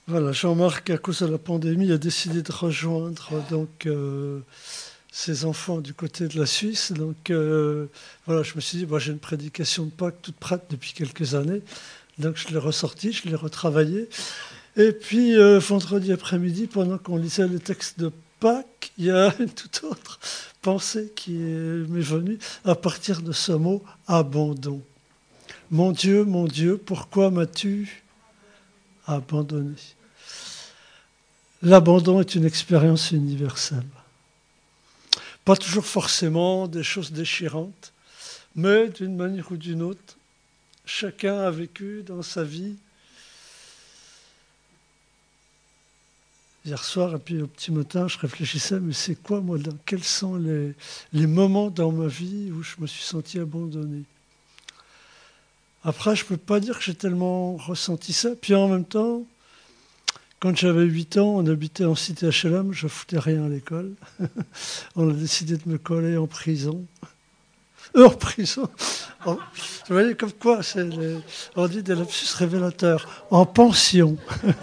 Voilà, Jean-Marc, à cause de la pandémie, a décidé de rejoindre ses enfants du côté de la Suisse. Donc voilà, je me suis dit, moi j'ai une prédication de Pâques toute prête depuis quelques années. Donc je l'ai ressorti, je l'ai retravaillé. Et puis vendredi après-midi, pendant qu'on lisait le texte de Pâques, il y a une toute autre pensée qui m'est venue à partir de ce mot abandon. Mon Dieu, pourquoi m'as-tu abandonné? L'abandon est une expérience universelle. Pas toujours forcément des choses déchirantes, mais d'une manière ou d'une autre, chacun a vécu dans sa vie. Hier soir, et puis au petit matin, je réfléchissais, mais c'est quoi, moi, quels sont les moments dans ma vie où je me suis senti abandonné? Après, je ne peux pas dire que j'ai tellement ressenti ça. Puis en même temps, quand j'avais 8 ans, on habitait en cité HLM, je foutais rien à l'école. On a décidé de me coller en prison. En prison. Vous voyez comme quoi, on dit des lapsus révélateurs. En pension.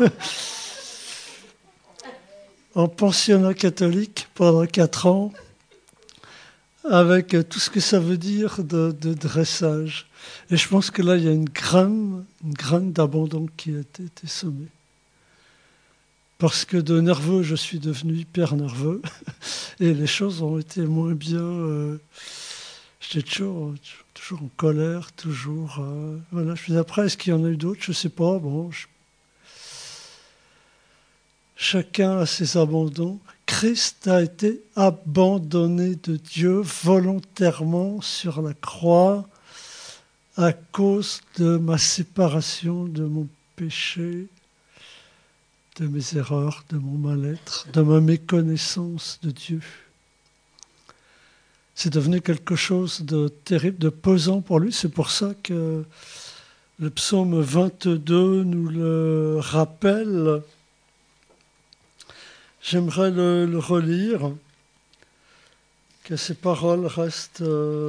En pensionnat catholique pendant 4 ans, avec tout ce que ça veut dire de dressage. Et je pense que là, il y a une graine d'abandon qui a été semée. Parce que de nerveux, je suis devenu hyper nerveux. Et les choses ont été moins bien. J'étais toujours en colère, toujours. Voilà. Je me dis après, est-ce qu'il y en a eu d'autres? Je ne sais pas. Bon, chacun a ses abandons. Christ a été abandonné de Dieu volontairement sur la croix à cause de ma séparation, de mon péché, de mes erreurs, de mon mal-être, de ma méconnaissance de Dieu. C'est devenu quelque chose de terrible, de pesant pour lui. C'est pour ça que le psaume 22 nous le rappelle. J'aimerais le relire, que ces paroles restent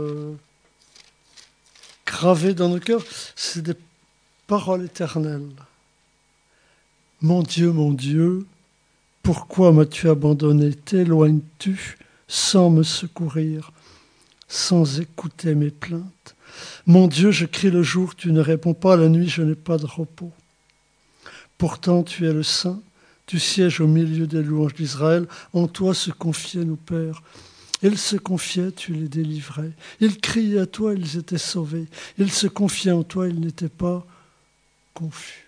gravées dans nos cœurs. C'est des paroles éternelles. Mon Dieu, pourquoi m'as-tu abandonné? T'éloignes-tu sans me secourir, sans écouter mes plaintes? Mon Dieu, je crie le jour, tu ne réponds pas, la nuit, je n'ai pas de repos. Pourtant, tu es le Saint, tu sièges au milieu des louanges d'Israël, en toi se confiaient nos pères. Ils se confiaient, tu les délivrais. Ils criaient à toi, ils étaient sauvés. Ils se confiaient en toi, ils n'étaient pas confus.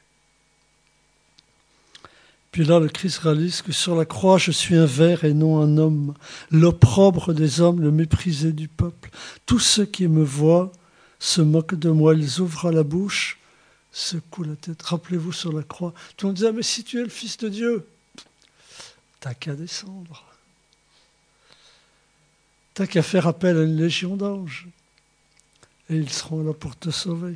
Puis là, le Christ réalise que sur la croix, je suis un ver et non un homme, l'opprobre des hommes, le méprisé du peuple. Tous ceux qui me voient se moquent de moi, ils ouvrent la bouche, secouent la tête. Rappelez-vous sur la croix, tout le monde disait, mais si tu es le Fils de Dieu, t'as qu'à descendre. T'as qu'à faire appel à une légion d'anges, et ils seront là pour te sauver.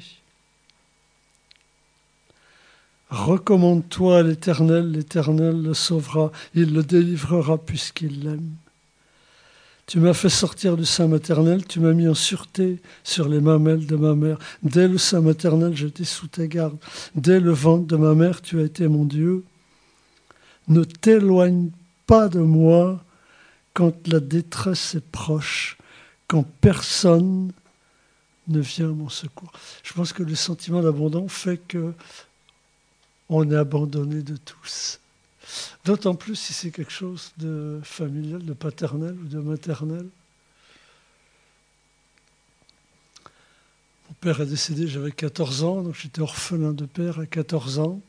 Recommande-toi à l'Éternel, l'Éternel le sauvera, il le délivrera puisqu'il l'aime. Tu m'as fait sortir du sein maternel, tu m'as mis en sûreté sur les mamelles de ma mère. Dès le sein maternel, j'étais sous tes gardes. Dès le ventre de ma mère, tu as été mon Dieu. Ne t'éloigne pas de moi quand la détresse est proche, quand personne ne vient à mon secours. Je pense que le sentiment d'abandon fait que on est abandonné de tous. D'autant plus si c'est quelque chose de familial, de paternel ou de maternel. Mon père est décédé, j'avais 14 ans, donc j'étais orphelin de père à 14 ans.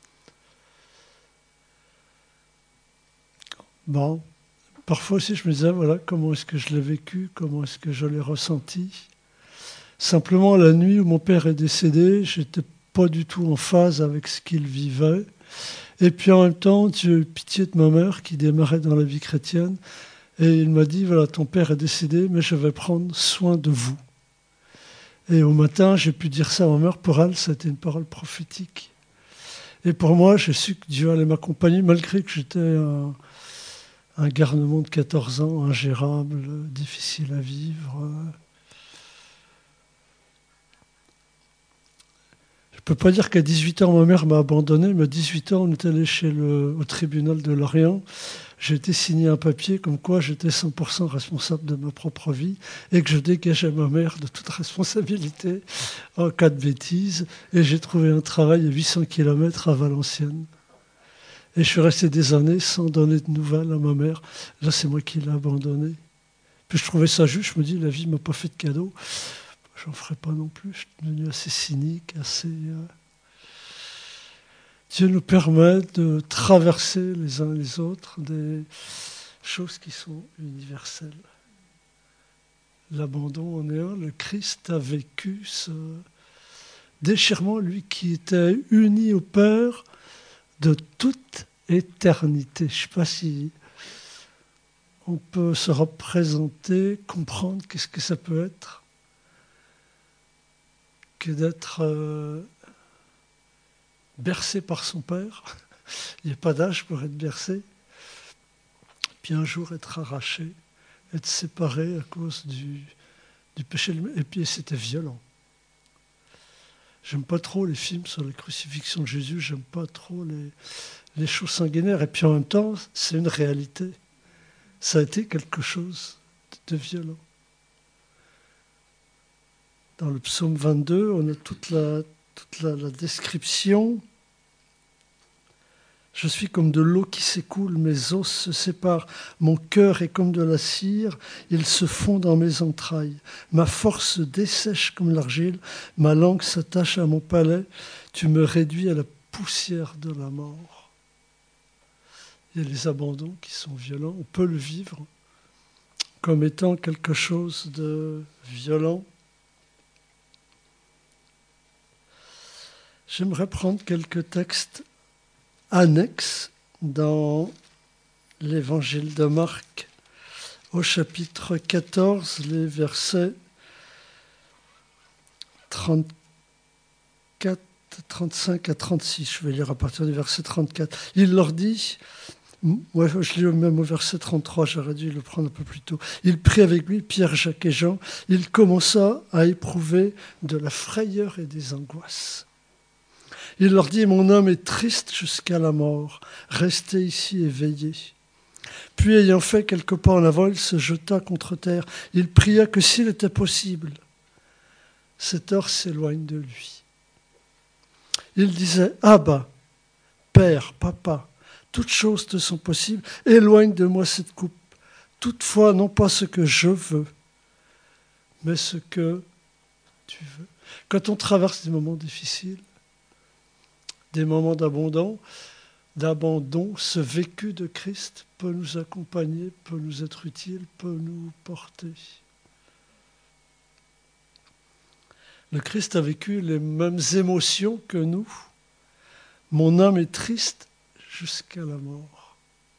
Bon, parfois aussi je me disais, voilà, comment est-ce que je l'ai vécu, comment est-ce que je l'ai ressenti. Simplement, la nuit où mon père est décédé, j'étais pas du tout en phase avec ce qu'il vivait. Et puis en même temps, j'ai eu pitié de ma mère qui démarrait dans la vie chrétienne. Et il m'a dit, voilà, ton père est décédé, mais je vais prendre soin de vous. Et au matin, j'ai pu dire ça à ma mère. Pour elle, c'était une parole prophétique. Et pour moi, j'ai su que Dieu allait m'accompagner, malgré que j'étais un garnement de 14 ans, ingérable, difficile à vivre. peux pas dire qu'à 18 ans, ma mère m'a abandonné, mais à 18 ans, on est allé au tribunal de Lorient. J'ai été signé un papier comme quoi j'étais 100% responsable de ma propre vie et que je dégageais ma mère de toute responsabilité en cas de bêtises. Et j'ai trouvé un travail à 800 km à Valenciennes. Et je suis resté des années sans donner de nouvelles à ma mère. Là, c'est moi qui l'ai abandonnée. Puis je trouvais ça juste, je me dis, la vie ne m'a pas fait de cadeau. J'en ferai pas non plus. Je suis devenu assez cynique, assez... Dieu nous permet de traverser les uns les autres des choses qui sont universelles. L'abandon en est un. Le Christ a vécu ce déchirement, lui qui était uni au Père de toute éternité. Je ne sais pas si on peut se représenter, comprendre qu'est-ce que ça peut être que d'être bercé par son Père. Il n'y a pas d'âge pour être bercé. Puis un jour être arraché, être séparé à cause du péché. Et puis c'était violent. J'aime pas trop les films sur la crucifixion de Jésus, j'aime pas trop les choses sanguinaires. Et puis en même temps, c'est une réalité. Ça a été quelque chose de violent. Dans le psaume 22, on a toute la description. Je suis comme de l'eau qui s'écoule, mes os se séparent, mon cœur est comme de la cire, il se fond dans mes entrailles. Ma force se dessèche comme l'argile, ma langue s'attache à mon palais, tu me réduis à la poussière de la mort. Il y a les abandons qui sont violents, on peut le vivre comme étant quelque chose de violent. J'aimerais prendre quelques textes annexes dans l'évangile de Marc, au chapitre 14, les versets 34, 35 à 36. Je vais lire à partir du verset 34. Il leur dit, moi je lis même au verset 33, j'aurais dû le prendre un peu plus tôt. Il prit avec lui Pierre, Jacques et Jean. Il commença à éprouver de la frayeur et des angoisses. Il leur dit, mon âme est triste jusqu'à la mort, restez ici et veillez. Puis ayant fait quelques pas en avant, il se jeta contre terre. Il pria que s'il était possible, cette heure s'éloigne de lui. Il disait, Abba, Père, Papa, toutes choses te sont possibles, éloigne de moi cette coupe. Toutefois, non pas ce que je veux, mais ce que tu veux. Quand on traverse des moments difficiles, des moments d'abandon, ce vécu de Christ peut nous accompagner, peut nous être utile, peut nous porter. Le Christ a vécu les mêmes émotions que nous. Mon âme est triste jusqu'à la mort.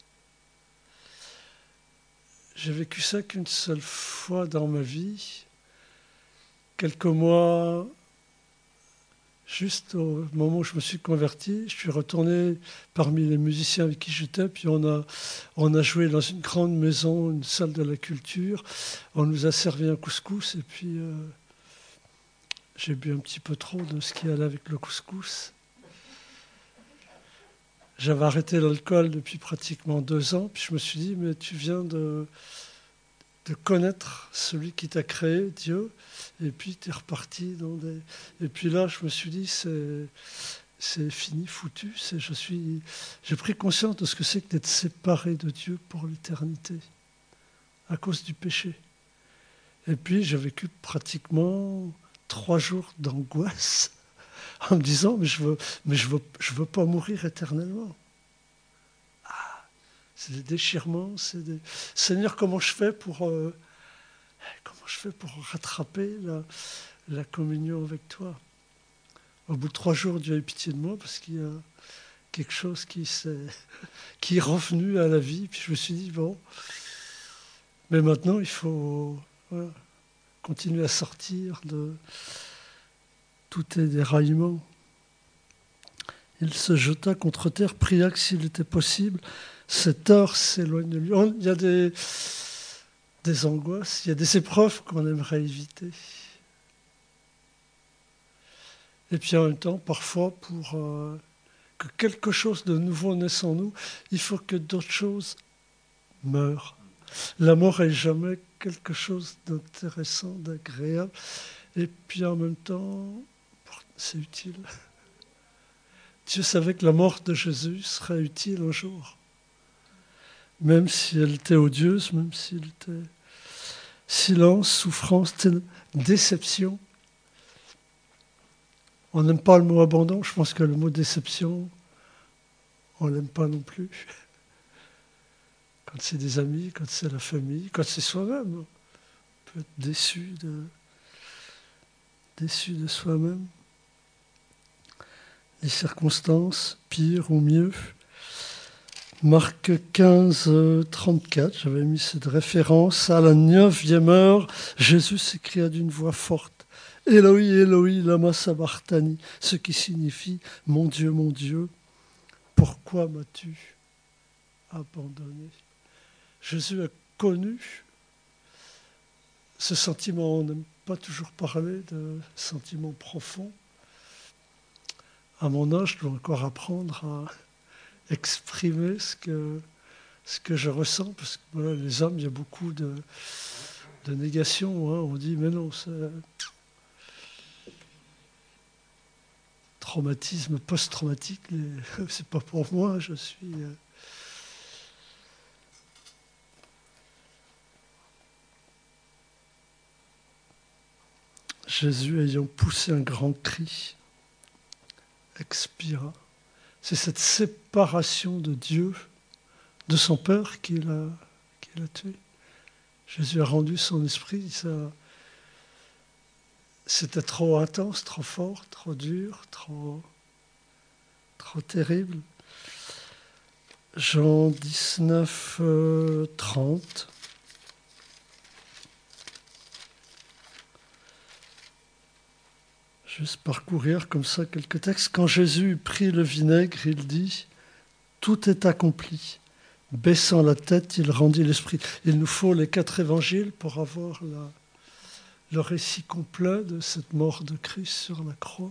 J'ai vécu ça qu'une seule fois dans ma vie, quelques mois. Juste au moment où je me suis converti, je suis retourné parmi les musiciens avec qui j'étais, puis on a joué dans une grande maison, une salle de la culture. On nous a servi un couscous, et puis j'ai bu un petit peu trop de ce qui allait avec le couscous. J'avais arrêté l'alcool depuis pratiquement 2 ans, puis je me suis dit, mais tu viens de connaître celui qui t'a créé, Dieu, et puis tu es reparti dans des... Et puis là, je me suis dit, c'est fini, foutu. J'ai pris conscience de ce que c'est que d'être séparé de Dieu pour l'éternité, à cause du péché. Et puis, j'ai vécu pratiquement 3 jours d'angoisse, en me disant, mais je veux pas mourir éternellement. C'est des déchirements, Seigneur, comment je fais pour rattraper la communion avec toi? Au bout de 3 jours, Dieu a eu pitié de moi parce qu'il y a quelque chose qui est revenu à la vie. Puis je me suis dit, bon, mais maintenant, il faut continuer à sortir de tous tes déraillements. Il se jeta contre terre, pria que s'il était possible, cette heure s'éloigne de lui. Il y a des angoisses, il y a des épreuves qu'on aimerait éviter. Et puis en même temps, parfois, pour que quelque chose de nouveau naisse en nous, il faut que d'autres choses meurent. La mort est jamais quelque chose d'intéressant, d'agréable. Et puis en même temps, c'est utile. Dieu savait que la mort de Jésus serait utile un jour. Même si elle était odieuse, même s'il était silence, souffrance, déception. On n'aime pas le mot abandon. Je pense que le mot déception, on ne l'aime pas non plus. Quand c'est des amis, quand c'est la famille, quand c'est soi-même, on peut être déçu de soi-même. Les circonstances, pire ou mieux. Marc 15, 34, j'avais mis cette référence. À la 9e heure, Jésus s'écria d'une voix forte, « Eloi, Eloi, lama sabachthani », ce qui signifie « Mon Dieu, pourquoi m'as-tu abandonné ?» Jésus a connu ce sentiment. On n'aime pas toujours parler de sentiments profonds. À mon âge, je dois encore apprendre à exprimer ce que je ressens, parce que voilà, les hommes, il y a beaucoup de négation. Hein. On dit, mais non, c'est traumatisme post-traumatique, c'est pas pour moi, je suis... Jésus, ayant poussé un grand cri, expira. C'est cette séparation de Dieu, de son Père, qu'il a tué. Jésus a rendu son esprit. C'était trop intense, trop fort, trop dur, trop terrible. Jean 19, 30. Juste parcourir comme ça quelques textes. Quand Jésus prit le vinaigre, il dit « Tout est accompli ». Baissant la tête, il rendit l'esprit. Il nous faut les 4 évangiles pour avoir le récit complet de cette mort de Christ sur la croix.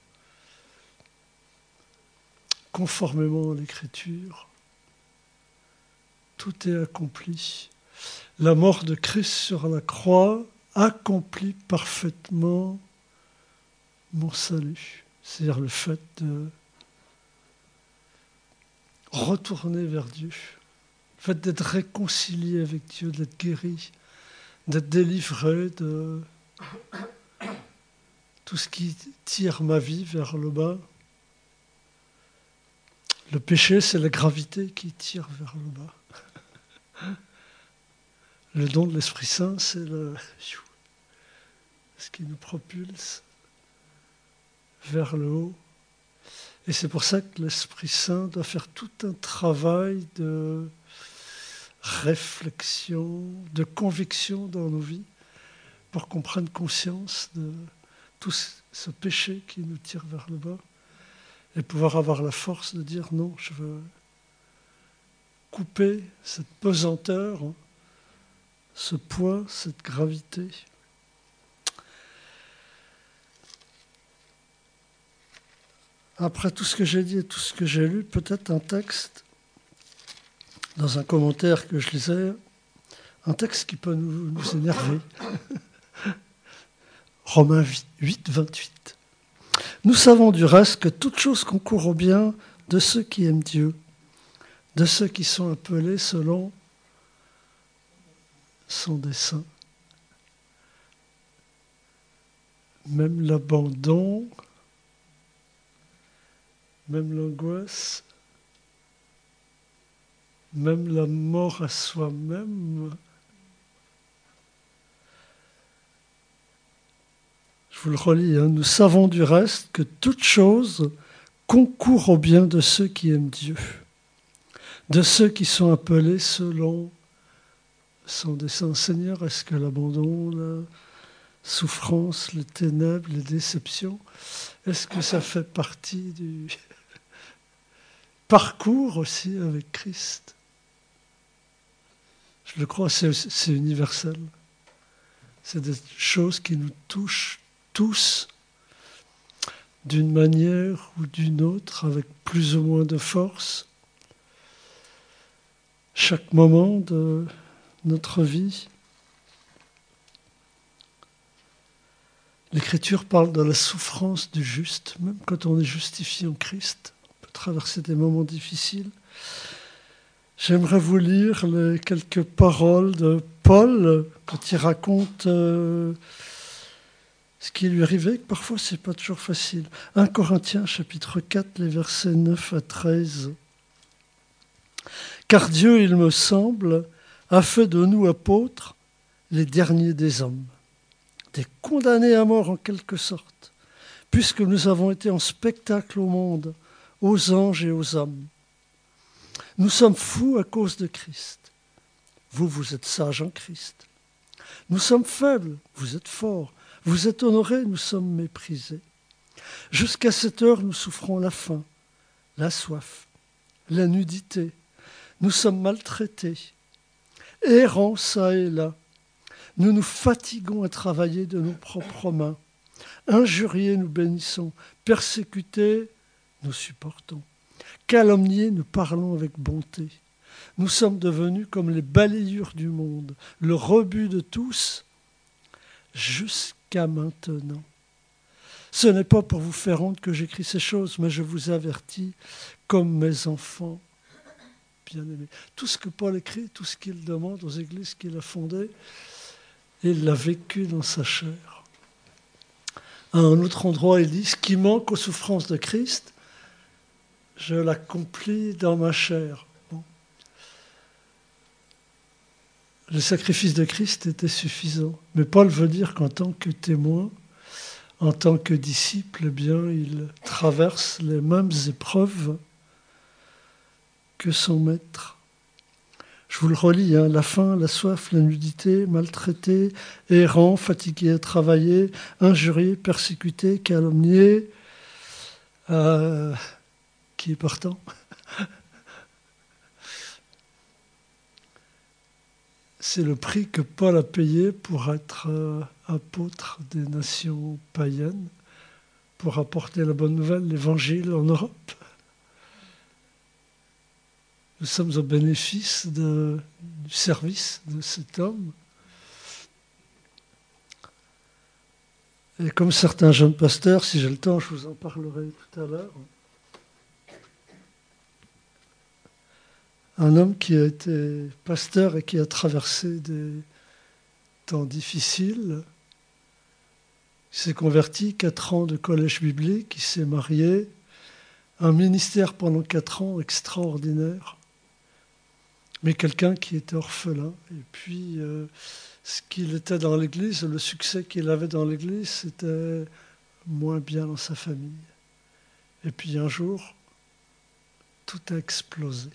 Conformément à l'Écriture, tout est accompli. La mort de Christ sur la croix accomplit parfaitement mon salut, c'est-à-dire le fait de retourner vers Dieu, le fait d'être réconcilié avec Dieu, d'être guéri, d'être délivré de tout ce qui tire ma vie vers le bas. Le péché, c'est la gravité qui tire vers le bas. Le don de l'Esprit Saint, c'est ce qui nous propulse vers le haut. Et c'est pour ça que l'Esprit Saint doit faire tout un travail de réflexion, de conviction dans nos vies, pour qu'on prenne conscience de tout ce péché qui nous tire vers le bas, et pouvoir avoir la force de dire non, je veux couper cette pesanteur, ce poids, cette gravité. Après tout ce que j'ai dit et tout ce que j'ai lu, peut-être un texte, dans un commentaire que je lisais, un texte qui peut nous énerver. Romains 8, 28. Nous savons du reste que toute chose concourt au bien de ceux qui aiment Dieu, de ceux qui sont appelés selon son dessein. Même l'abandon, même l'angoisse, même la mort à soi-même. Je vous le relis, hein. Nous savons du reste que toute chose concourt au bien de ceux qui aiment Dieu, de ceux qui sont appelés selon son dessein. Seigneur, est-ce que l'abandon, la souffrance, les ténèbres, les déceptions, est-ce que ça fait partie du parcours aussi avec Christ? Je le crois, c'est universel. C'est des choses qui nous touchent tous. d'une manière ou d'une autre, avec plus ou moins de force. Chaque moment de notre vie. L'Écriture parle de la souffrance du juste, même quand on est justifié en Christ, on peut traverser des moments difficiles. J'aimerais vous lire les quelques paroles de Paul quand il raconte ce qui lui arrivait, que parfois c'est pas toujours facile. 1 Corinthiens chapitre 4, les versets 9 à 13. Car Dieu, il me semble, a fait de nous apôtres les derniers des hommes, des condamnés à mort en quelque sorte, puisque nous avons été en spectacle au monde, aux anges et aux hommes. Nous sommes fous à cause de Christ. Vous, vous êtes sages en Christ. Nous sommes faibles, vous êtes forts. Vous êtes honorés, nous sommes méprisés. Jusqu'à cette heure, nous souffrons la faim, la soif, la nudité. Nous sommes maltraités, errants çà et là. Nous nous fatiguons à travailler de nos propres mains. Injuriés, nous bénissons. Persécutés, nous supportons. Calomniés, nous parlons avec bonté. Nous sommes devenus comme les balayures du monde, le rebut de tous, jusqu'à maintenant. Ce n'est pas pour vous faire honte que j'écris ces choses, mais je vous avertis comme mes enfants bien-aimés. Tout ce que Paul écrit, tout ce qu'il demande aux églises qu'il a fondées, il l'a vécu dans sa chair. À un autre endroit, il dit « Ce qui manque aux souffrances de Christ, je l'accomplis dans ma chair. » Bon. Le sacrifice de Christ était suffisant. Mais Paul veut dire qu'en tant que témoin, en tant que disciple, eh bien, il traverse les mêmes épreuves que son maître. Je vous le relis, la faim, la soif, la nudité, maltraité, errant, fatigué à travailler, injurié, persécuté, calomnié, qui est partant. C'est le prix que Paul a payé pour être apôtre des nations païennes, pour apporter la bonne nouvelle, l'évangile en Europe. Nous sommes au bénéfice du service de cet homme. Et comme certains jeunes pasteurs, si j'ai le temps, je vous en parlerai tout à l'heure. Un homme qui a été pasteur et qui a traversé des temps difficiles. Il s'est converti, 4 ans de collège biblique, il s'est marié, un ministère pendant 4 ans extraordinaire. Mais quelqu'un qui était orphelin. Et puis, ce qu'il était dans l'Église, le succès qu'il avait dans l'Église, c'était moins bien dans sa famille. Et puis un jour, tout a explosé.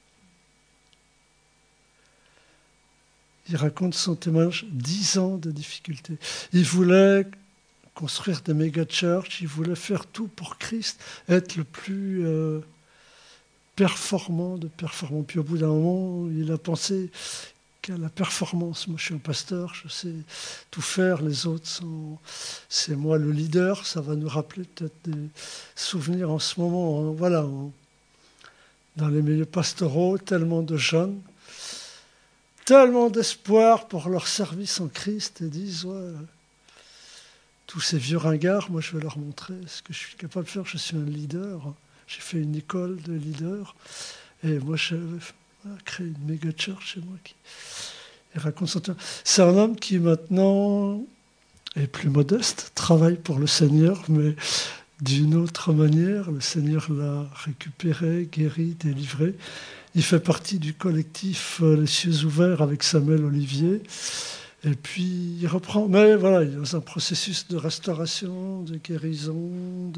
Il raconte son témoignage, 10 ans de difficultés. Il voulait construire des méga-churches, il voulait faire tout pour Christ, être le plus performant de performant. Puis au bout d'un moment, il a pensé qu'à la performance, moi je suis un pasteur, je sais tout faire, les autres c'est moi le leader, ça va nous rappeler peut-être des souvenirs en ce moment, dans les milieux pastoraux, tellement de jeunes, tellement d'espoir pour leur service en Christ, et disent, tous ces vieux ringards, moi je vais leur montrer ce que je suis capable de faire, je suis un leader. J'ai fait une école de leader et moi, j'ai créé une méga church chez moi. Il raconte son temps. C'est un homme qui maintenant est plus modeste, travaille pour le Seigneur, mais d'une autre manière. Le Seigneur l'a récupéré, guéri, délivré. Il fait partie du collectif Les Cieux Ouverts avec Samuel Olivier. Et puis, il reprend. Mais voilà, il est dans un processus de restauration, de guérison,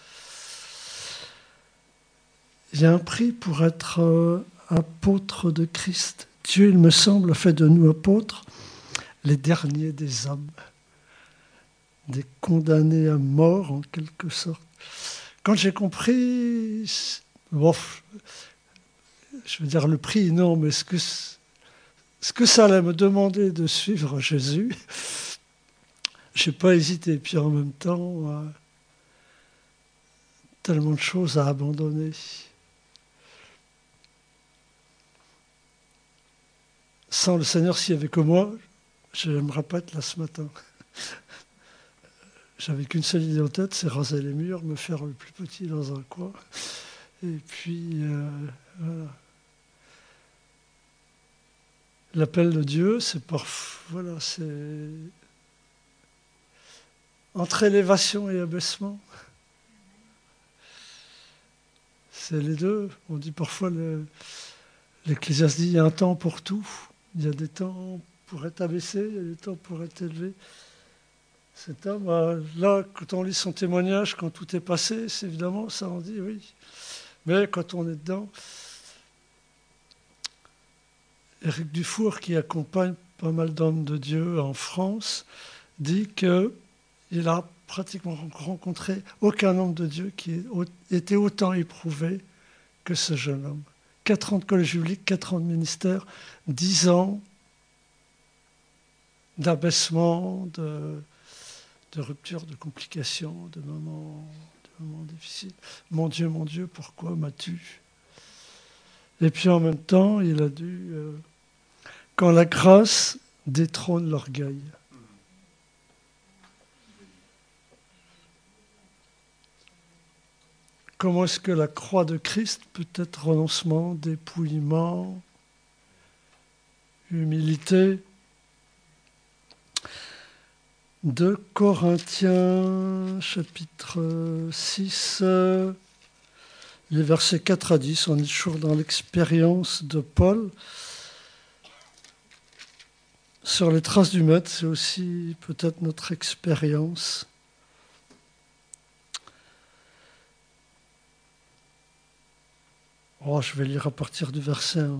Il y a un prix pour être apôtre de Christ. Dieu, il me semble, a fait de nous apôtres les derniers des hommes, des condamnés à mort en quelque sorte. Quand j'ai compris, je veux dire le prix, non, mais ce que ça allait me demander de suivre Jésus, je n'ai pas hésité. Puis en même temps, tellement de choses à abandonner. Sans le Seigneur, s'il n'y avait que moi, je n'aimerais pas être là ce matin. J'avais qu'une seule idée en tête, c'est raser les murs, me faire le plus petit dans un coin. Et puis, voilà. L'appel de Dieu, c'est voilà, c'est entre élévation et abaissement. C'est les deux. On dit parfois, l'Ecclésiaste dit, il y a un temps pour tout. Il y a des temps pour être abaissé, il y a des temps pour être élevé. Cet homme, là, quand on lit son témoignage, quand tout est passé, c'est évidemment, ça en dit oui. Mais quand on est dedans, Éric Dufour, qui accompagne pas mal d'hommes de Dieu en France, dit qu'il a pratiquement rencontré aucun homme de Dieu qui ait été autant éprouvé que ce jeune homme. 4 ans de collège biblique, 4 ans de ministère, 10 ans d'abaissement, de rupture, de complications, de moments difficiles. Mon Dieu, pourquoi m'as-tu? Et puis en même temps, il a dû... quand la grâce détrône l'orgueil. Comment est-ce que la croix de Christ peut être renoncement, dépouillement, humilité? 2 Corinthiens, chapitre 6, les versets 4 à 10, on est toujours dans l'expérience de Paul. Sur les traces du maître, c'est aussi peut-être notre expérience. Je vais lire à partir du verset 1.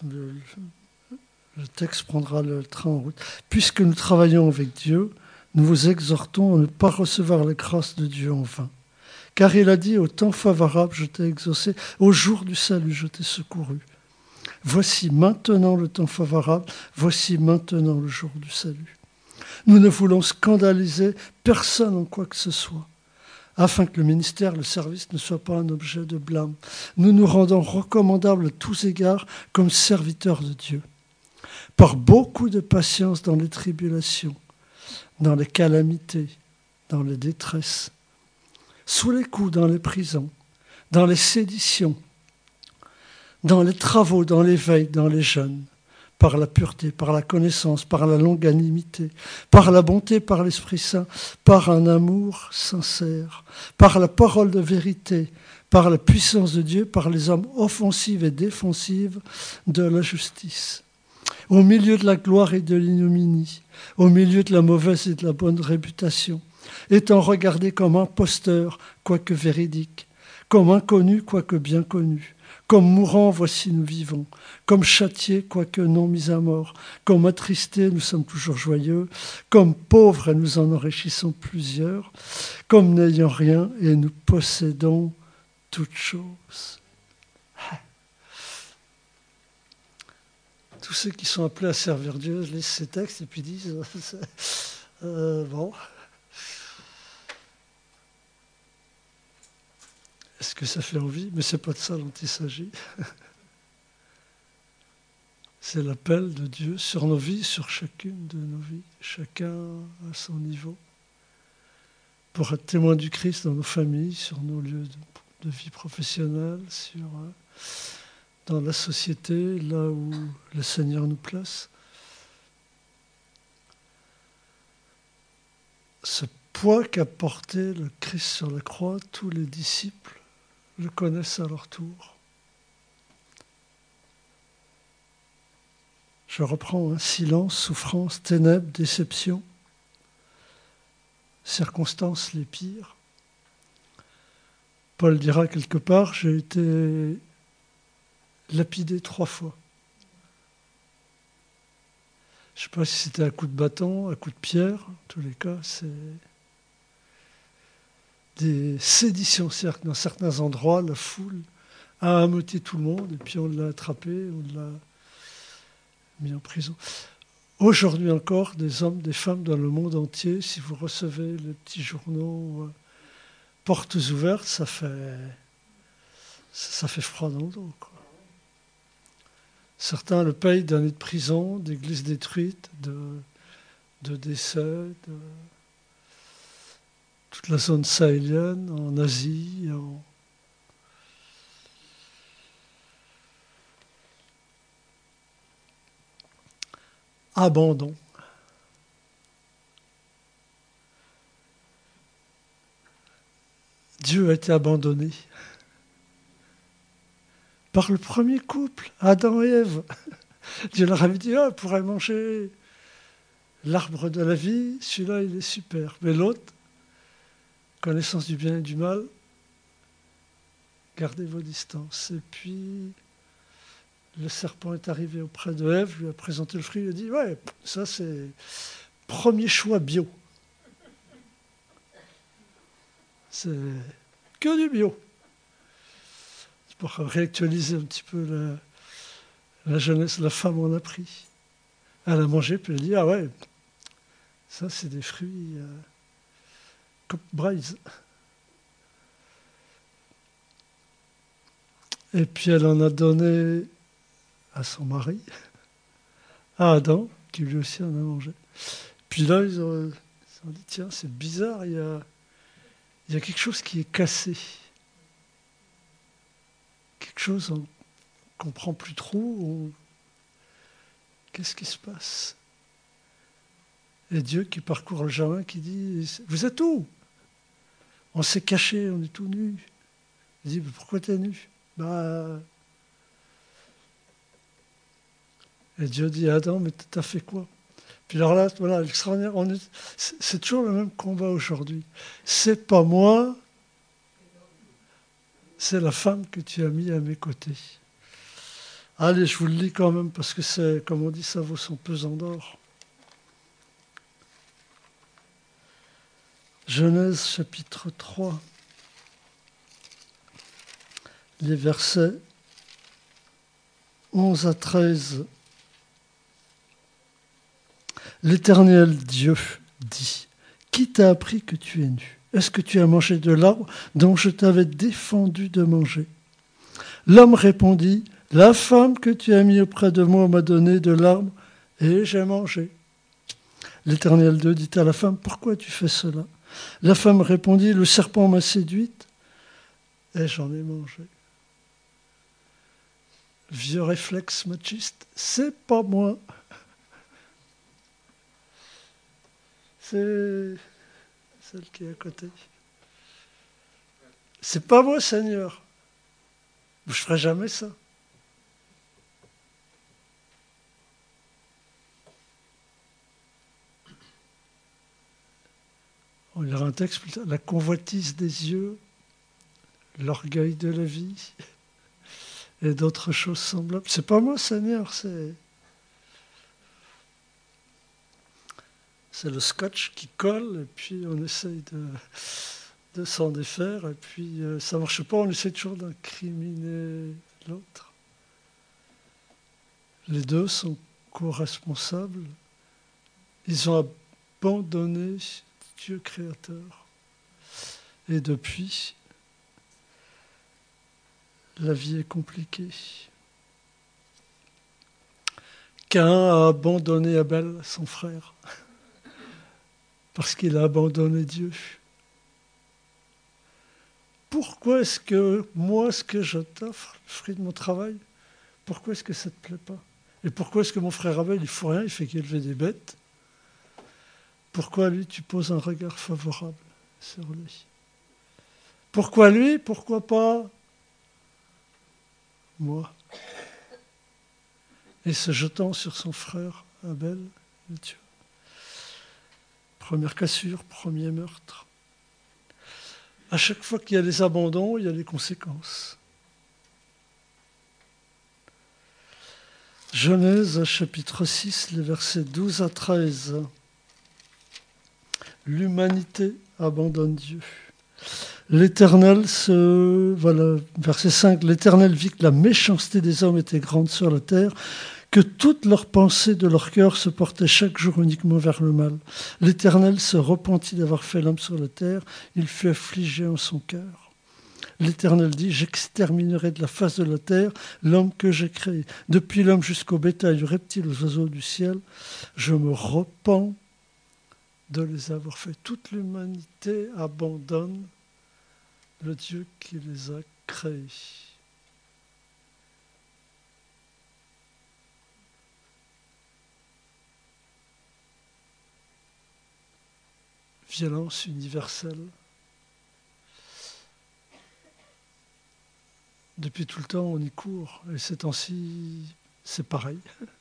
Le texte prendra le train en route. Puisque nous travaillons avec Dieu, nous vous exhortons à ne pas recevoir la grâce de Dieu en vain. Car il a dit, au temps favorable, je t'ai exaucé, au jour du salut, je t'ai secouru. Voici maintenant le temps favorable, voici maintenant le jour du salut. Nous ne voulons scandaliser personne en quoi que ce soit, afin que le ministère, le service ne soit pas un objet de blâme. Nous nous rendons recommandables à tous égards comme serviteurs de Dieu, par beaucoup de patience dans les tribulations, dans les calamités, dans les détresses, sous les coups, dans les prisons, dans les séditions, dans les travaux, dans les veilles, dans les jeûnes, par la pureté, par la connaissance, par la longanimité, par la bonté, par l'Esprit Saint, par un amour sincère, par la parole de vérité, par la puissance de Dieu, par les âmes offensives et défensives de la justice. Au milieu de la gloire et de l'ignominie, au milieu de la mauvaise et de la bonne réputation, étant regardé comme imposteur, quoique véridique, comme inconnu, quoique bien connu, comme mourant, voici nous vivons, comme châtiés, quoique non mis à mort, comme attristés, nous sommes toujours joyeux, comme pauvres, et nous en enrichissons plusieurs, comme n'ayant rien, et nous possédons toutes choses. Tous ceux qui sont appelés à servir Dieu lisent ces textes et puis disent bon, est-ce que ça fait envie? Mais ce n'est pas de ça dont il s'agit. C'est l'appel de Dieu sur nos vies, sur chacune de nos vies, chacun à son niveau, pour être témoin du Christ dans nos familles, sur nos lieux de vie professionnelle, dans la société, là où le Seigneur nous place. Ce poids qu'a porté le Christ sur la croix, tous les disciples le connaissent à leur tour. Je reprends, silence, souffrance, ténèbres, déception, circonstances les pires. Paul dira quelque part, j'ai été lapidé 3 fois. Je ne sais pas si c'était à coup de bâton, à coup de pierre. En tous les cas, c'est des séditions. C'est-à-dire que dans certains endroits, la foule a ameuté tout le monde et puis on l'a attrapé, on l'a mis en prison. Aujourd'hui encore, des hommes, des femmes dans le monde entier, si vous recevez les petits journaux portes ouvertes, ça fait froid dans le dos, quoi. Certains le payent d'années de prison, d'églises détruites, de décès, de toute la zone sahélienne, en Asie, abandon. Dieu a été abandonné par le premier couple, Adam et Ève. Dieu leur avait dit, vous pourrez manger l'arbre de la vie, celui-là il est super. Mais l'autre, connaissance du bien et du mal, gardez vos distances. Et puis, le serpent est arrivé auprès de Ève, lui a présenté le fruit, il a dit, ouais, ça c'est premier choix bio. C'est que du bio. C'est pour réactualiser un petit peu la jeunesse. La femme en a pris. Elle a mangé, puis elle a dit, ah ouais, ça c'est des fruits comme braise. Et puis elle en a donné à son mari, à Adam, qui lui aussi en a mangé. Puis là, ils ont dit, tiens, c'est bizarre, il y a quelque chose qui est cassé. Quelque chose qu'on ne comprend plus trop. Qu'est-ce qui se passe? Et Dieu qui parcourt le jardin, qui dit, vous êtes où? On s'est caché, on est tout nus. Il dit, pourquoi tu es nu? Et Dieu dit à Adam, mais tu as fait quoi? Puis alors là, voilà, l'extraordinaire, c'est toujours le même combat aujourd'hui. C'est pas moi, c'est la femme que tu as mis à mes côtés. Allez, je vous le lis quand même, parce que c'est, comme on dit, ça vaut son pesant d'or. Genèse chapitre 3, les versets 11 à 13. L'Éternel Dieu dit, qui t'a appris que tu es nu? Est-ce que tu as mangé de l'arbre dont je t'avais défendu de manger? L'homme répondit, la femme que tu as mis auprès de moi m'a donné de l'arbre et j'ai mangé. L'Éternel Dieu dit à la femme, pourquoi tu fais cela? La femme répondit, le serpent m'a séduite et j'en ai mangé. Vieux réflexe machiste, c'est pas moi. C'est celle qui est à côté. C'est pas moi, Seigneur. Je ferai jamais ça. On lira un texte plus tard. La convoitise des yeux, l'orgueil de la vie et d'autres choses semblables. C'est pas moi, Seigneur, c'est le scotch qui colle et puis on essaye de s'en défaire et puis ça ne marche pas, on essaie toujours d'incriminer l'autre. Les deux sont co-responsables. Ils ont abandonné Dieu créateur. Et depuis, la vie est compliquée. Caïn a abandonné Abel, son frère, parce qu'il a abandonné Dieu. Pourquoi est-ce que moi, ce que je t'offre, le fruit de mon travail, pourquoi est-ce que ça ne te plaît pas? Et pourquoi est-ce que mon frère Abel, il ne fout rien, il fait qu'élever des bêtes? Pourquoi lui, tu poses un regard favorable sur lui? Pourquoi lui? Pourquoi pas moi? Et se jetant sur son frère Abel, le tue. Première cassure, premier meurtre. À chaque fois qu'il y a des abandons, il y a des conséquences. Genèse chapitre 6, les versets 12 à 13. L'humanité abandonne Dieu. L'Éternel verset 5, l'Éternel vit que la méchanceté des hommes était grande sur la terre, que toutes leurs pensées de leur cœur se portaient chaque jour uniquement vers le mal. L'Éternel se repentit d'avoir fait l'homme sur la terre, il fut affligé en son cœur. L'Éternel dit, j'exterminerai de la face de la terre l'homme que j'ai créé. Depuis l'homme jusqu'au bétail, du reptile, aux oiseaux du ciel, je me repens de les avoir fait. Toute l'humanité abandonne le Dieu qui les a créés. Violence universelle. Depuis tout le temps, on y court. Et ces temps-ci, c'est pareil.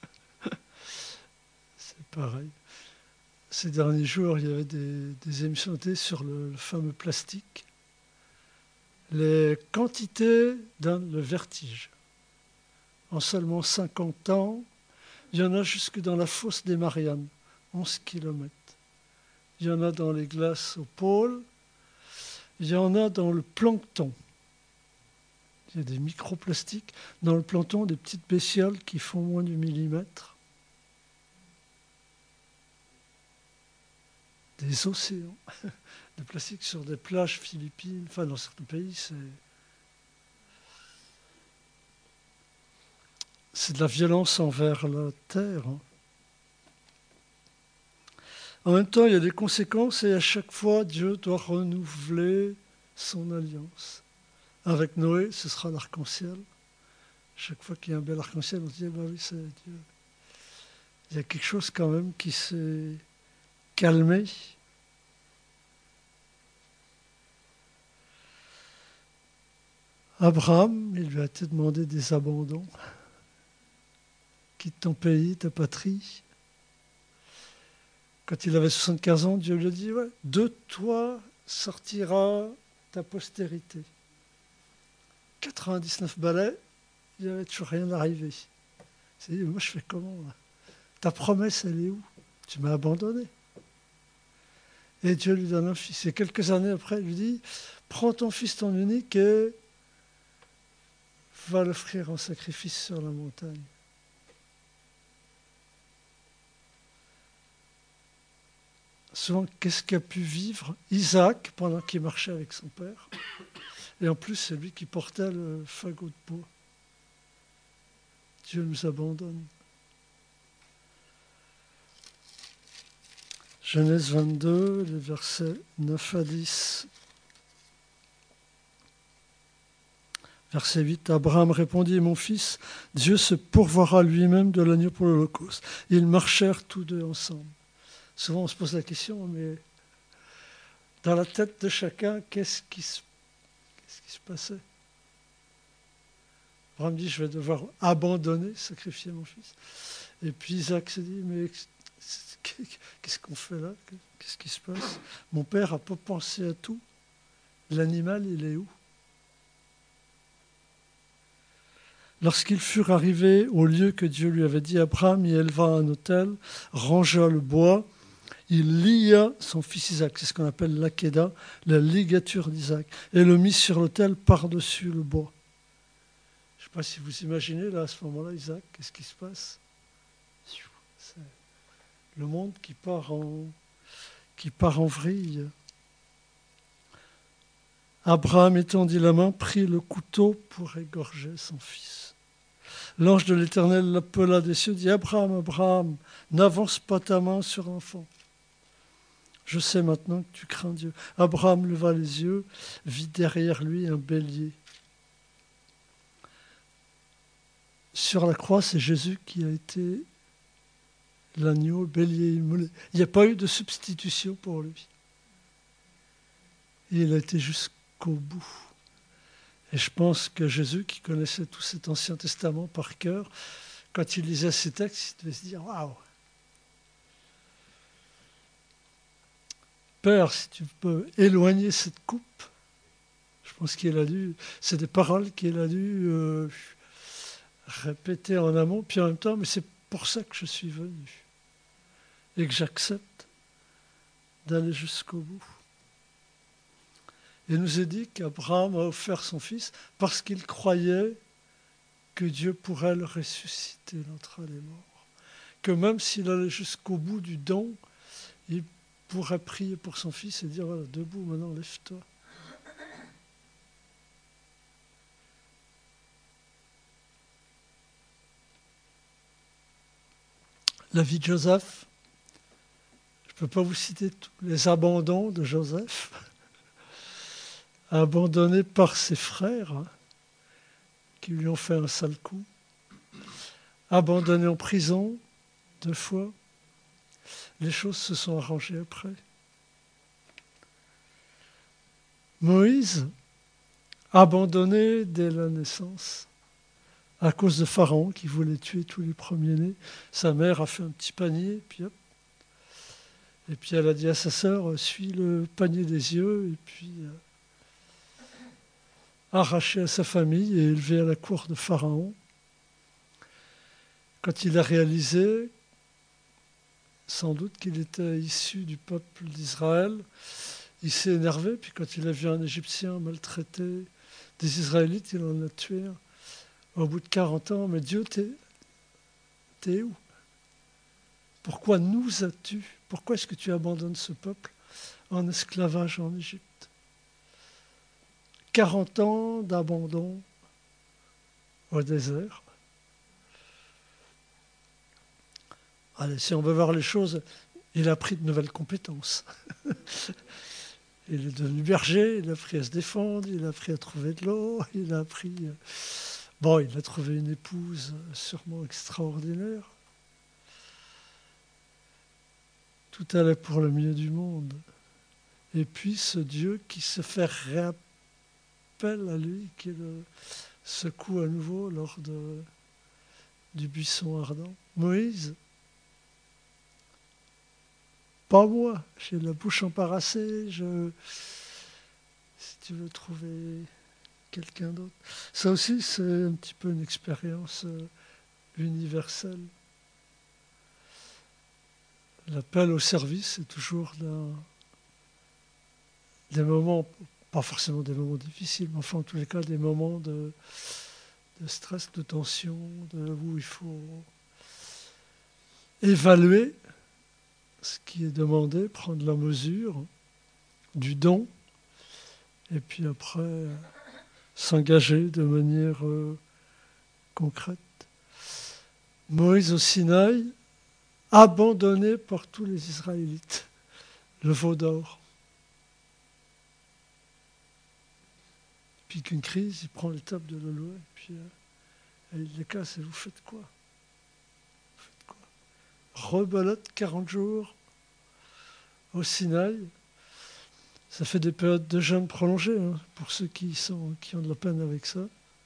C'est pareil. Ces derniers jours, il y avait des émissions sur le fameux plastique. Les quantités donnent le vertige. En seulement 50 ans, il y en a jusque dans la fosse des Mariannes, 11 kilomètres. Il y en a dans les glaces au pôle, il y en a dans le plancton. Il y a des microplastiques dans le plancton, des petites bestioles qui font moins du millimètre. Des océans de plastique sur des plages philippines, enfin dans certains pays, c'est de la violence envers la terre. En même temps, il y a des conséquences et à chaque fois, Dieu doit renouveler son alliance. Avec Noé, ce sera l'arc-en-ciel. Chaque fois qu'il y a un bel arc-en-ciel, on se dit, bah oui, c'est Dieu. Il y a quelque chose quand même qui s'est calmé. Abraham, il lui a été demandé des abandons. Quitte ton pays, ta patrie. Quand il avait 75 ans, Dieu lui a dit, ouais, de toi sortira ta postérité. 99 balais, il n'y avait toujours rien arrivé. Il s'est dit, moi je fais comment là? Ta promesse, elle est où? Tu m'as abandonné. Et Dieu lui donne un fils. Et quelques années après, il lui dit, prends ton fils, ton unique, et va l'offrir en sacrifice sur la montagne. Souvent, qu'est-ce qu'a pu vivre Isaac pendant qu'il marchait avec son père? Et en plus, c'est lui qui portait le fagot de bois. Dieu nous abandonne. Genèse 22, les versets 9 à 10. Verset 8, Abraham répondit, mon fils, Dieu se pourvoira lui-même de l'agneau pour l'Holocauste. Ils marchèrent tous deux ensemble. Souvent on se pose la question, mais dans la tête de chacun, qu'est-ce qui se passait? Abraham dit, je vais devoir abandonner, sacrifier mon fils. Et puis Isaac se dit, mais qu'est-ce qu'on fait là? Qu'est-ce qui se passe? Mon père n'a pas pensé à tout. L'animal, il est où? Lorsqu'ils furent arrivés au lieu que Dieu lui avait dit, Abraham y éleva un autel, rangea le bois, il lia son fils Isaac, c'est ce qu'on appelle l'Akéda, la ligature d'Isaac, et le mit sur l'autel par-dessus le bois. Je ne sais pas si vous imaginez, là, à ce moment-là, Isaac, qu'est-ce qui se passe? C'est le monde qui part en vrille. Abraham étendit la main, prit le couteau pour égorger son fils. L'ange de l'Éternel l'appela des cieux, dit, Abraham, Abraham, n'avance pas ta main sur l'enfant. Je sais maintenant que tu crains Dieu. Abraham leva les yeux, vit derrière lui un bélier. Sur la croix, c'est Jésus qui a été l'agneau bélier immolé. Il n'y a pas eu de substitution pour lui. Et il a été jusqu'au bout. Et je pense que Jésus, qui connaissait tout cet Ancien Testament par cœur, quand il lisait ces textes, il devait se dire, waouh! Père, si tu peux éloigner cette coupe, je pense qu'il a dû, c'est des paroles qu'il a dû répéter en amont, puis en même temps, mais c'est pour ça que je suis venu et que j'accepte d'aller jusqu'au bout. Il nous est dit qu'Abraham a offert son fils parce qu'il croyait que Dieu pourrait le ressusciter d'entre les morts. Que même s'il allait jusqu'au bout du don, il pourrait prier pour son fils et dire, voilà, debout, maintenant, lève-toi. La vie de Joseph, je ne peux pas vous citer tous les abandons de Joseph, abandonné par ses frères, qui lui ont fait un sale coup, abandonné en prison 2 fois. Les choses se sont arrangées après. Moïse, abandonné dès la naissance, à cause de Pharaon qui voulait tuer tous les premiers-nés. Sa mère a fait un petit panier, puis hop. Et puis elle a dit à sa sœur, suis le panier des yeux, et puis arraché à sa famille et élevé à la cour de Pharaon. Quand il a réalisé, sans doute qu'il était issu du peuple d'Israël, il s'est énervé, puis quand il a vu un Égyptien maltraiter des Israélites, il en a tué un. Au bout de 40 ans, mais Dieu, t'es où? Pourquoi nous as-tu? Pourquoi est-ce que tu abandonnes ce peuple en esclavage en Égypte? 40 ans d'abandon au désert. Allez, si on veut voir les choses, il a appris de nouvelles compétences. Il est devenu berger, il a appris à se défendre, il a appris à trouver de l'eau, il a appris... Bon, il a trouvé une épouse sûrement extraordinaire. Tout allait pour le mieux du monde. Et puis ce Dieu qui se fait réappel à lui, qui le secoue à nouveau lors du buisson ardent. Moïse, pas moi, j'ai la bouche embarrassée, si tu veux trouver quelqu'un d'autre. Ça aussi, c'est un petit peu une expérience universelle. L'appel au service est toujours des moments, pas forcément des moments difficiles, mais enfin en tous les cas des moments de stress, de tension, où il faut évaluer ce qui est demandé, prendre la mesure du don, et puis après s'engager de manière concrète. Moïse au Sinaï, abandonné par tous les Israélites, le veau d'or. Puis qu'une crise, il prend l'étape de la loi, et puis il les casse, et vous faites quoi? Rebelote 40 jours au Sinaï. Ça fait des périodes de jeûne prolongées, hein, pour ceux qui ont de la peine avec ça.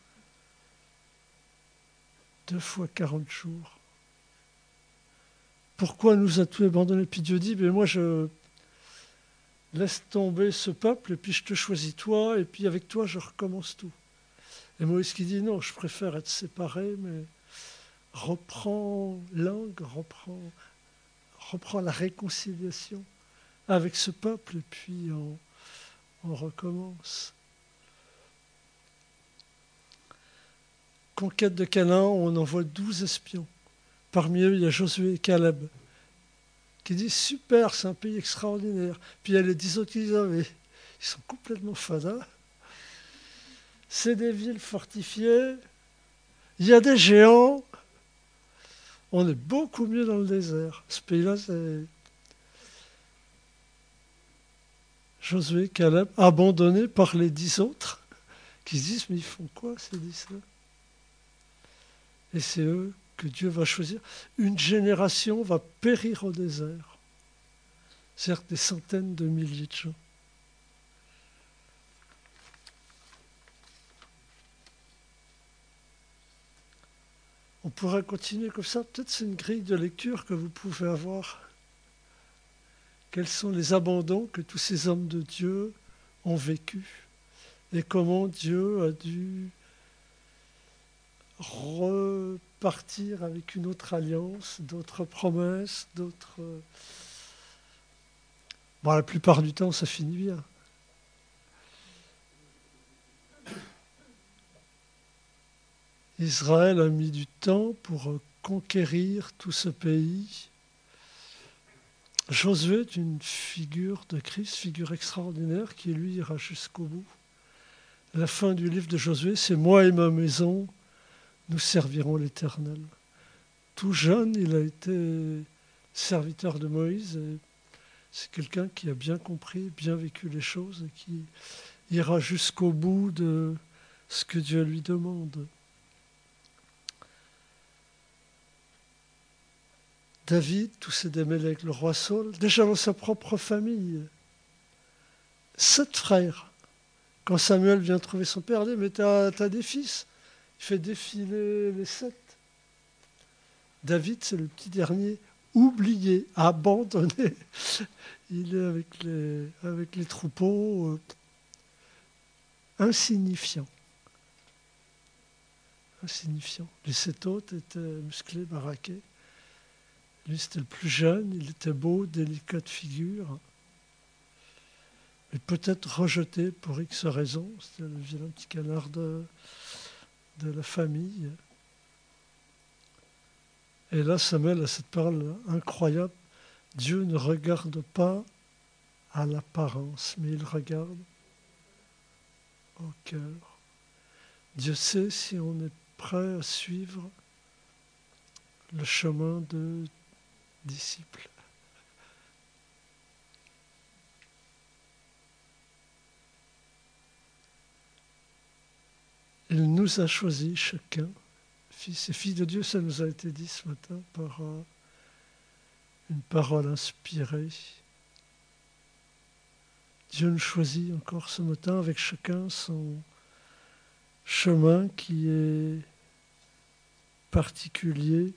2 fois 40 jours. Pourquoi nous as-tu abandonnés? Puis Dieu dit, mais moi je laisse tomber ce peuple et puis je te choisis toi et puis avec toi je recommence tout. Et Moïse qui dit, non, je préfère être séparé, mais reprends langue, reprends la réconciliation avec ce peuple et puis on recommence. Conquête de Canaan, on envoie 12 espions. Parmi eux, il y a Josué et Caleb qui disent super, c'est un pays extraordinaire. Puis il y a les 10 autres qui disent, ah, mais ils sont complètement fadas. C'est des villes fortifiées, il y a des géants, on est beaucoup mieux dans le désert. Ce pays-là, c'est Josué, Caleb, abandonnés par les 10 autres, qui se disent, mais ils font quoi ces 10-là? Et c'est eux que Dieu va choisir. Une génération va périr au désert. Certes, des centaines de milliers de gens. On pourrait continuer comme ça. Peut-être c'est une grille de lecture que vous pouvez avoir. Quels sont les abandons que tous ces hommes de Dieu ont vécus et comment Dieu a dû repartir avec une autre alliance, d'autres promesses, d'autres... Bon, la plupart du temps, ça finit bien. Israël a mis du temps pour conquérir tout ce pays. Josué est une figure de Christ, figure extraordinaire, qui lui ira jusqu'au bout. La fin du livre de Josué, c'est « Moi et ma maison, nous servirons l'Éternel ». Tout jeune, il a été serviteur de Moïse. Et c'est quelqu'un qui a bien compris, bien vécu les choses et qui ira jusqu'au bout de ce que Dieu lui demande. David, tous ces démêlés, le roi Saul, déjà dans sa propre famille, 7 frères. Quand Samuel vient trouver son père, il dit « Mais t'as des fils ?» Il fait défiler les 7. David, c'est le petit dernier, oublié, abandonné. Il est avec les troupeaux, insignifiant. Les 7 autres étaient musclés, baraqués. Lui, c'était le plus jeune, il était beau, délicat de figure. Mais peut-être rejeté pour X raisons. C'était le vilain petit canard de la famille. Et là, Samuel a cette parole incroyable. Dieu ne regarde pas à l'apparence, mais il regarde au cœur. Dieu sait si on est prêt à suivre le chemin de disciple. Il nous a choisis chacun, fils et filles de Dieu, ça nous a été dit ce matin par une parole inspirée. Dieu nous choisit encore ce matin avec chacun son chemin qui est particulier.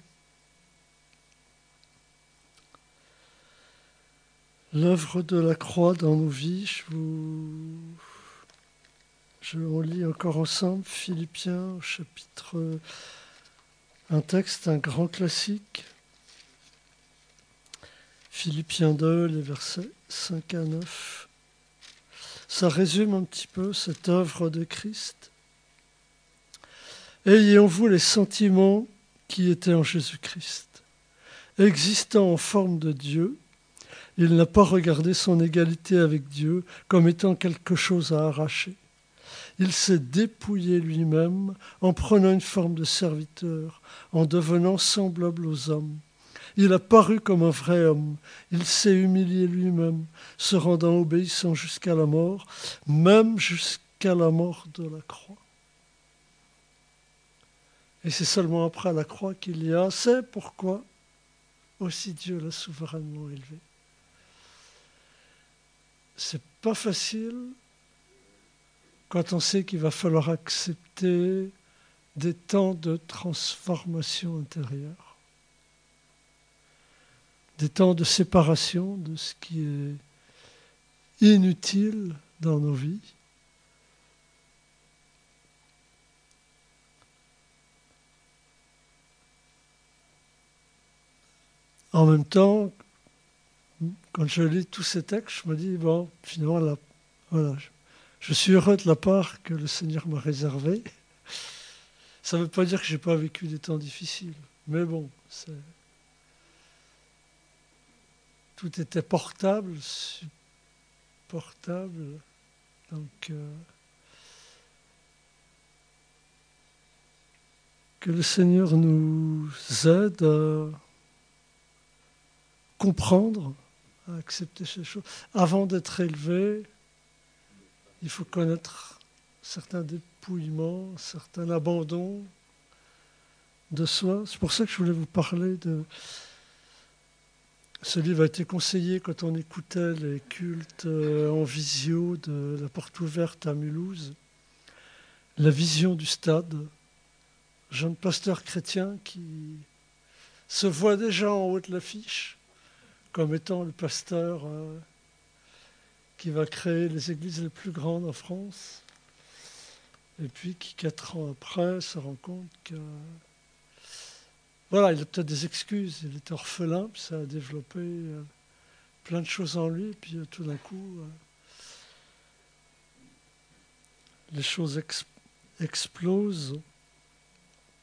L'œuvre de la croix dans nos vies, on lit encore ensemble Philippiens au chapitre, un texte, un grand classique. Philippiens 2, les versets 5 à 9. Ça résume un petit peu cette œuvre de Christ. Ayez en vous les sentiments qui étaient en Jésus-Christ. Existant en forme de Dieu, il n'a pas regardé son égalité avec Dieu comme étant quelque chose à arracher. Il s'est dépouillé lui-même en prenant une forme de serviteur, en devenant semblable aux hommes. Il a paru comme un vrai homme. Il s'est humilié lui-même, se rendant obéissant jusqu'à la mort, même jusqu'à la mort de la croix. Et c'est seulement après la croix qu'il y a, c'est pourquoi aussi Dieu l'a souverainement élevé. C'est pas facile quand on sait qu'il va falloir accepter des temps de transformation intérieure, des temps de séparation de ce qui est inutile dans nos vies. En même temps, quand je lis tous ces textes, je me dis, bon, finalement, là, voilà, je suis heureux de la part que le Seigneur m'a réservée. Ça ne veut pas dire que je n'ai pas vécu des temps difficiles, mais bon, tout était portable, supportable. Donc, que le Seigneur nous aide à comprendre, à accepter ces choses. Avant d'être élevé, il faut connaître certains dépouillements, certains abandons de soi. C'est pour ça que je voulais vous parler de... Ce livre a été conseillé quand on écoutait les cultes en visio de la Porte Ouverte à Mulhouse. La vision du stade. Jeune pasteur chrétien qui se voit déjà en haut de l'affiche comme étant le pasteur qui va créer les églises les plus grandes en France. Et puis qui, 4 ans après, se rend compte que... Voilà, il a peut-être des excuses. Il était orphelin, puis ça a développé plein de choses en lui. Et puis tout d'un coup, les choses explosent.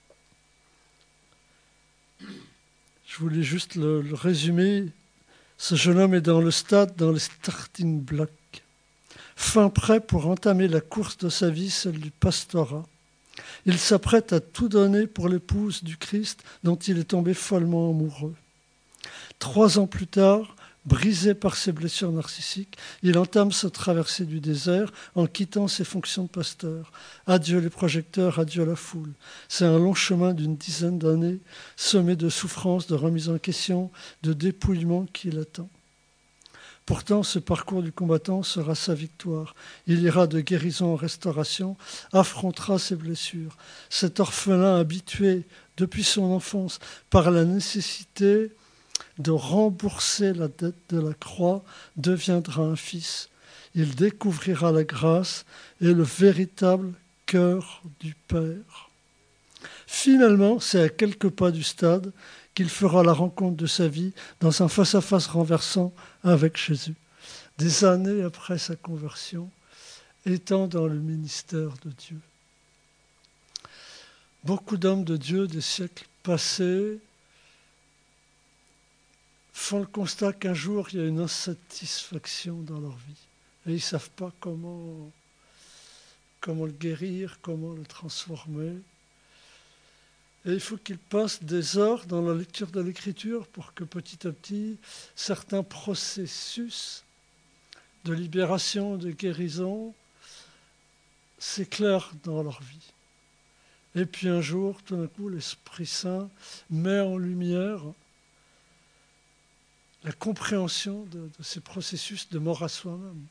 Je voulais juste le résumer. Ce jeune homme est dans le stade, dans les starting blocks. Fin prêt pour entamer la course de sa vie, celle du pastorat. Il s'apprête à tout donner pour l'épouse du Christ dont il est tombé follement amoureux. 3 ans plus tard, brisé par ses blessures narcissiques, il entame sa traversée du désert en quittant ses fonctions de pasteur. Adieu les projecteurs, adieu la foule. C'est un long chemin d'une dizaine d'années, semé de souffrances, de remise en question, de dépouillement qui l'attend. Pourtant, ce parcours du combattant sera sa victoire. Il ira de guérison en restauration, affrontera ses blessures. Cet orphelin habitué depuis son enfance par la nécessité de rembourser la dette de la croix deviendra un fils. Il découvrira la grâce et le véritable cœur du Père. Finalement, c'est à quelques pas du stade qu'il fera la rencontre de sa vie dans un face-à-face renversant avec Jésus. Des années après sa conversion, étant dans le ministère de Dieu. Beaucoup d'hommes de Dieu des siècles passés font le constat qu'un jour, il y a une insatisfaction dans leur vie. Et ils ne savent pas comment le guérir, comment le transformer. Et il faut qu'ils passent des heures dans la lecture de l'Écriture pour que petit à petit, certains processus de libération, de guérison s'éclairent dans leur vie. Et puis un jour, tout d'un coup, l'Esprit Saint met en lumière la compréhension de ces processus de mort à soi-même.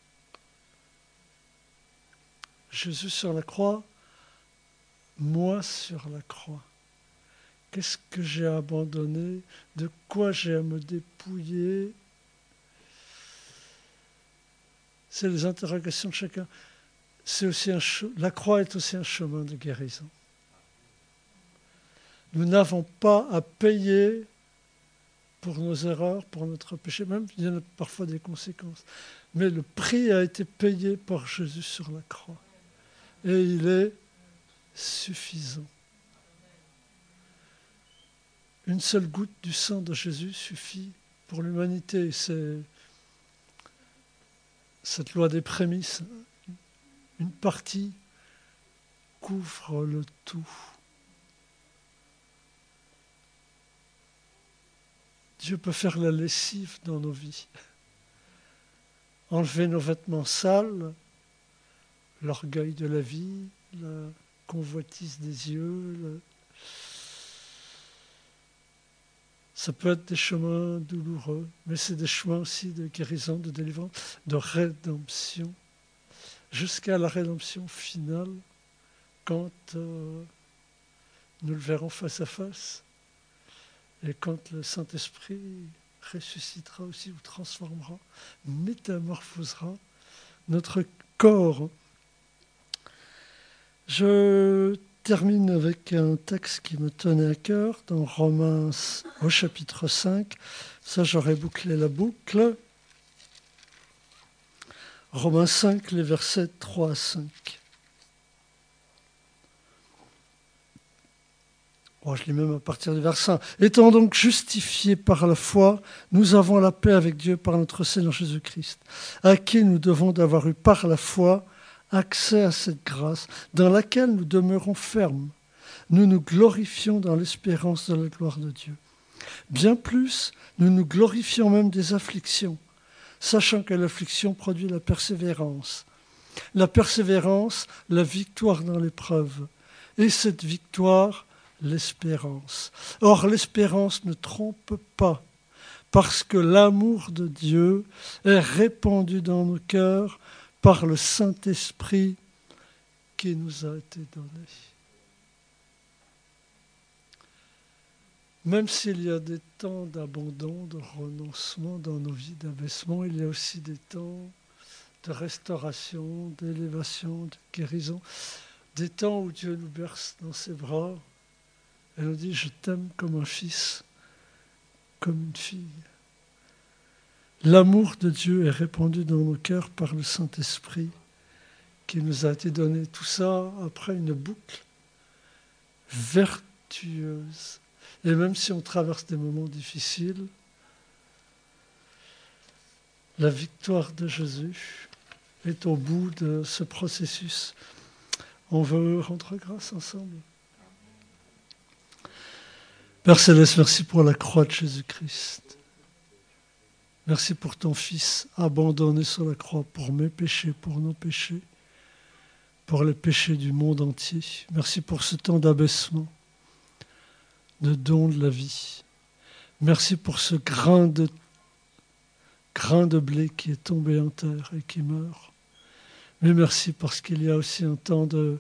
Jésus sur la croix, moi sur la croix. Qu'est-ce que j'ai abandonné? De quoi j'ai à me dépouiller? C'est les interrogations de chacun. C'est aussi la croix est aussi un chemin de guérison. Nous n'avons pas à payer pour nos erreurs, pour notre péché, même il y en a parfois des conséquences. Mais le prix a été payé par Jésus sur la croix. Et il est suffisant. Une seule goutte du sang de Jésus suffit pour l'humanité. C'est cette loi des prémices. Une partie couvre le tout. Dieu peut faire la lessive dans nos vies. Enlever nos vêtements sales, l'orgueil de la vie, la convoitise des yeux. Ça peut être des chemins douloureux, mais c'est des chemins aussi de guérison, de délivrance, de rédemption, jusqu'à la rédemption finale, quand nous le verrons face à face. Et quand le Saint-Esprit ressuscitera aussi, ou transformera, métamorphosera notre corps. Je termine avec un texte qui me tenait à cœur, dans Romains au chapitre 5. Ça, j'aurais bouclé la boucle. Romains 5, les versets 3 à 5. Je lis même à partir du verset 1. Étant donc justifiés par la foi, nous avons la paix avec Dieu par notre Seigneur Jésus-Christ, à qui nous devons d'avoir eu par la foi accès à cette grâce dans laquelle nous demeurons fermes. Nous nous glorifions dans l'espérance de la gloire de Dieu. Bien plus, nous nous glorifions même des afflictions, sachant que l'affliction produit la persévérance. La persévérance, la victoire dans l'épreuve. Et cette victoire, l'espérance. Or, l'espérance ne trompe pas, parce que l'amour de Dieu est répandu dans nos cœurs par le Saint-Esprit qui nous a été donné. Même s'il y a des temps d'abandon, de renoncement dans nos vies, d'abaissement, il y a aussi des temps de restauration, d'élévation, de guérison, des temps où Dieu nous berce dans ses bras et nous dit « Je t'aime comme un fils, comme une fille ». L'amour de Dieu est répandu dans nos cœurs par le Saint-Esprit qui nous a été donné. Tout ça après une boucle vertueuse. Et même si on traverse des moments difficiles, la victoire de Jésus est au bout de ce processus. On veut rendre grâce ensemble. Père Céleste, merci pour la croix de Jésus-Christ. Merci pour ton Fils abandonné sur la croix pour mes péchés, pour nos péchés, pour les péchés du monde entier. Merci pour ce temps d'abaissement, de don de la vie. Merci pour ce grain de blé qui est tombé en terre et qui meurt. Mais merci parce qu'il y a aussi un temps de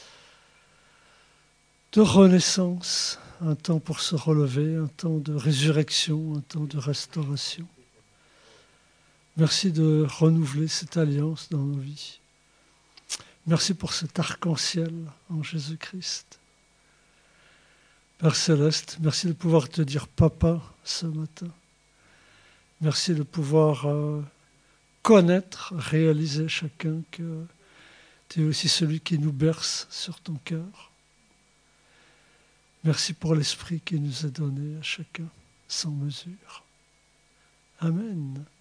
renaissance, un temps pour se relever, un temps de résurrection, un temps de restauration. Merci de renouveler cette alliance dans nos vies. Merci pour cet arc-en-ciel en Jésus-Christ. Père Céleste, merci de pouvoir te dire papa ce matin. Merci de pouvoir connaître, réaliser chacun que tu es aussi celui qui nous berce sur ton cœur. Merci pour l'esprit qui nous est donné à chacun sans mesure. Amen.